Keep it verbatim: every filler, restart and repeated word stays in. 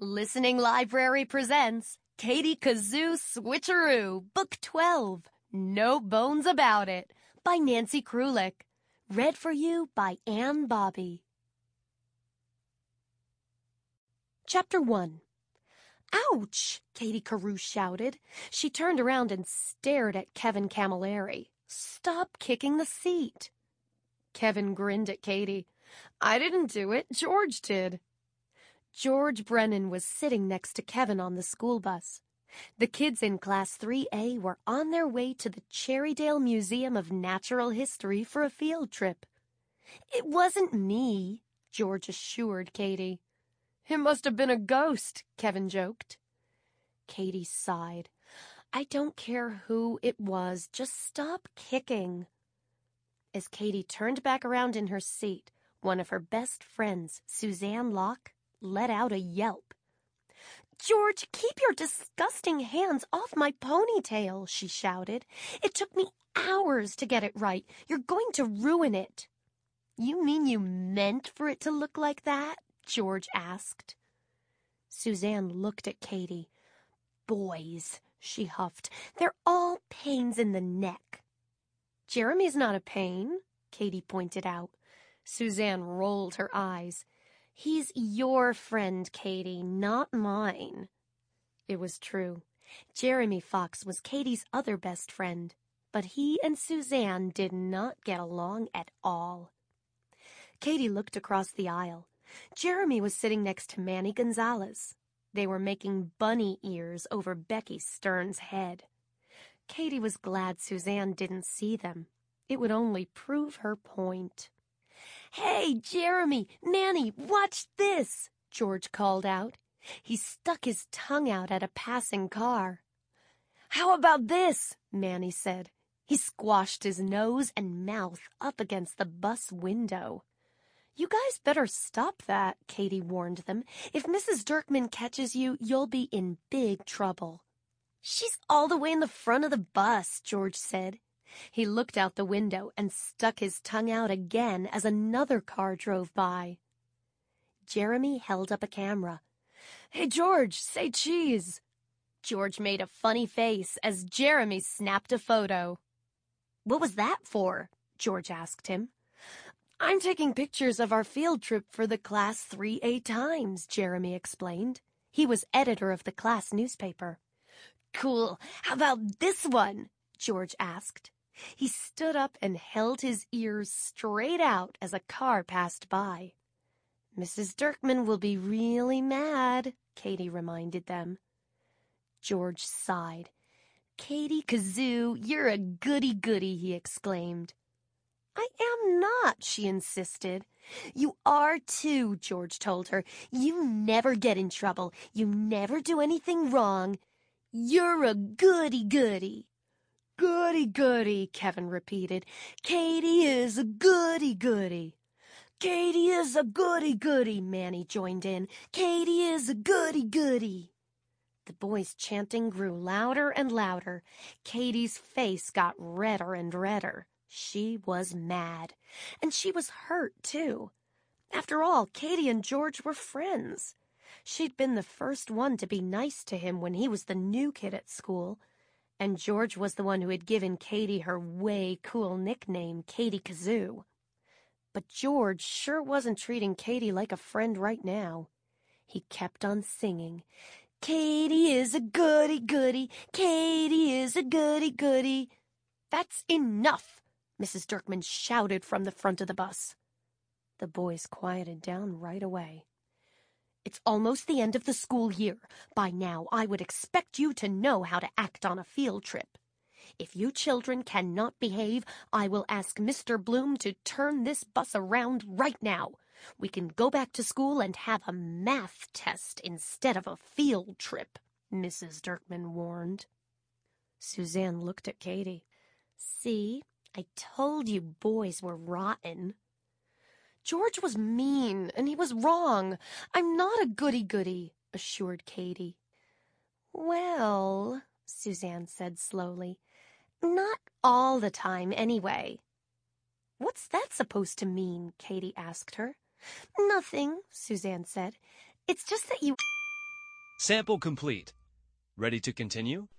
Listening Library presents Katie Kazoo Switcheroo, Book twelve, No Bones About It, by Nancy Krulik. Read for you by Anne Bobby. Chapter one. Ouch! Katie Carew shouted. She turned around and stared at Kevin Camilleri. Stop kicking the seat. Kevin grinned at Katie. I didn't do it. George did. George Brennan was sitting next to Kevin on the school bus. The kids in Class three A were on their way to the Cherrydale Museum of Natural History for a field trip. It wasn't me, George assured Katie. It must have been a ghost, Kevin joked. Katie sighed. I don't care who it was, just stop kicking. As Katie turned back around in her seat, one of her best friends, Suzanne Locke, let out a yelp. George, keep your disgusting hands off my ponytail, she shouted. It took me hours to get it right. You're going to ruin it. You mean you meant for it to look like that? George asked. Suzanne looked at Katie. Boys, she huffed. They're all pains in the neck. Jeremy's not a pain, Katie pointed out. Suzanne rolled her eyes. He's your friend, Katie, not mine. It was true. Jeremy Fox was Katie's other best friend, but he and Suzanne did not get along at all. Katie looked across the aisle. Jeremy was sitting next to Manny Gonzalez. They were making bunny ears over Becky Stern's head. Katie was glad Suzanne didn't see them. It would only prove her point. Hey, Jeremy, Manny, watch this, George called out. He stuck his tongue out at a passing car. How about this, Manny said. He squashed his nose and mouth up against the bus window. You guys better stop that, Katie warned them. If Missus Dirkman catches you, you'll be in big trouble. She's all the way in the front of the bus, George said. He looked out the window and stuck his tongue out again as another car drove by. Jeremy held up a camera. Hey, George, say cheese. George made a funny face as Jeremy snapped a photo. What was that for? George asked him. I'm taking pictures of our field trip for the Class three A Times, Jeremy explained. He was editor of the class newspaper. Cool. How about this one? George asked. He stood up and held his ears straight out as a car passed by. Missus Dirkman will be really mad, Katie reminded them. George sighed. Katie Kazoo, you're a goody-goody, he exclaimed. I am not, she insisted. You are too, George told her. You never get in trouble. You never do anything wrong. You're a goody-goody. Goody-goody, Kevin repeated. Katie is a goody-goody. Katie is a goody-goody, Manny joined in. Katie is a goody-goody. The boys' chanting grew louder and louder. Katie's face got redder and redder. She was mad. And she was hurt, too. After all, Katie and George were friends. She'd been the first one to be nice to him when he was the new kid at school. And George was the one who had given Katie her way cool nickname, Katie Kazoo. But George sure wasn't treating Katie like a friend right now. He kept on singing, Katie is a goody-goody, Katie is a goody-goody. That's enough, Missus Dirkman shouted from the front of the bus. The boys quieted down right away. It's almost the end of the school year. By now, I would expect you to know how to act on a field trip. If you children cannot behave, I will ask Mister Bloom to turn this bus around right now. We can go back to school and have a math test instead of a field trip, Missus Dirkman warned. Suzanne looked at Katie. See, I told you boys were rotten. George was mean, and he was wrong. I'm not a goody-goody, assured Katie. Well, Suzanne said slowly, not all the time anyway. What's that supposed to mean? Katie asked her. Nothing, Suzanne said. It's just that you... Sample complete. Ready to continue?